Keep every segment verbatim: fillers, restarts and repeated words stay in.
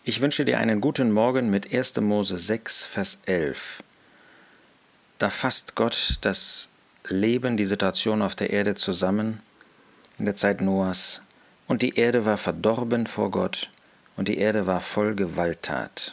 Ich wünsche dir einen guten Morgen mit erster Mose sechs, Vers elf. Da fasst Gott das Leben, die Situation auf der Erde zusammen in der Zeit Noahs. Und die Erde war verdorben vor Gott und die Erde war voll Gewalttat.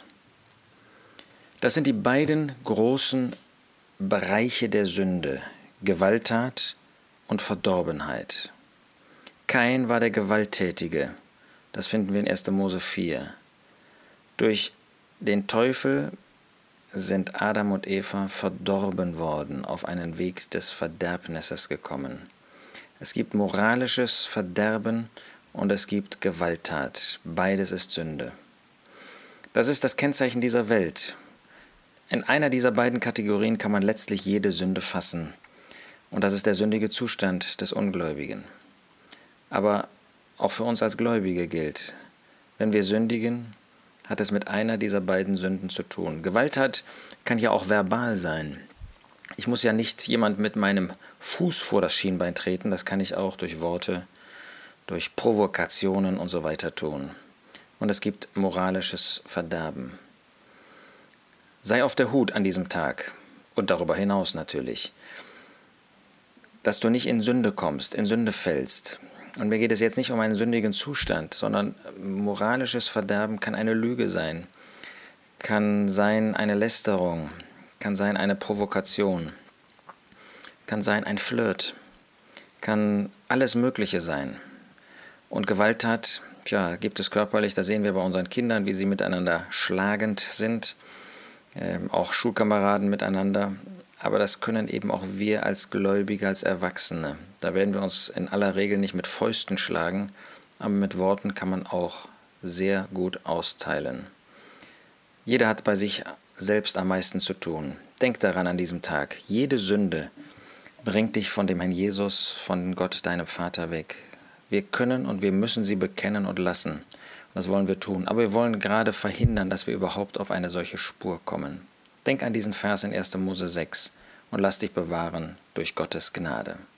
Das sind die beiden großen Bereiche der Sünde, Gewalttat und Verdorbenheit. Kain war der Gewalttätige, das finden wir in erster Mose vier. Durch den Teufel sind Adam und Eva verdorben worden, auf einen Weg des Verderbnisses gekommen. Es gibt moralisches Verderben und es gibt Gewalttat. Beides ist Sünde. Das ist das Kennzeichen dieser Welt. In einer dieser beiden Kategorien kann man letztlich jede Sünde fassen. Und das ist der sündige Zustand des Ungläubigen. Aber auch für uns als Gläubige gilt, wenn wir sündigen, hat es mit einer dieser beiden Sünden zu tun. Gewalttat kann ja auch verbal sein. Ich muss ja nicht jemand mit meinem Fuß vor das Schienbein treten, das kann ich auch durch Worte, durch Provokationen und so weiter tun. Und es gibt moralisches Verderben. Sei auf der Hut an diesem Tag und darüber hinaus natürlich, dass du nicht in Sünde kommst, in Sünde fällst. Und mir geht es jetzt nicht um einen sündigen Zustand, sondern moralisches Verderben kann eine Lüge sein, kann sein eine Lästerung, kann sein eine Provokation, kann sein ein Flirt, kann alles Mögliche sein. Und Gewalttat, ja, gibt es körperlich, da sehen wir bei unseren Kindern, wie sie miteinander schlagend sind, äh, auch Schulkameraden miteinander. Aber das können eben auch wir als Gläubige, als Erwachsene. Da werden wir uns in aller Regel nicht mit Fäusten schlagen, aber mit Worten kann man auch sehr gut austeilen. Jeder hat bei sich selbst am meisten zu tun. Denk daran an diesem Tag. Jede Sünde bringt dich von dem Herrn Jesus, von Gott, deinem Vater, weg. Wir können und wir müssen sie bekennen und lassen. Das wollen wir tun. Aber wir wollen gerade verhindern, dass wir überhaupt auf eine solche Spur kommen. Denk an diesen Vers in erster Mose sechs und lass dich bewahren durch Gottes Gnade.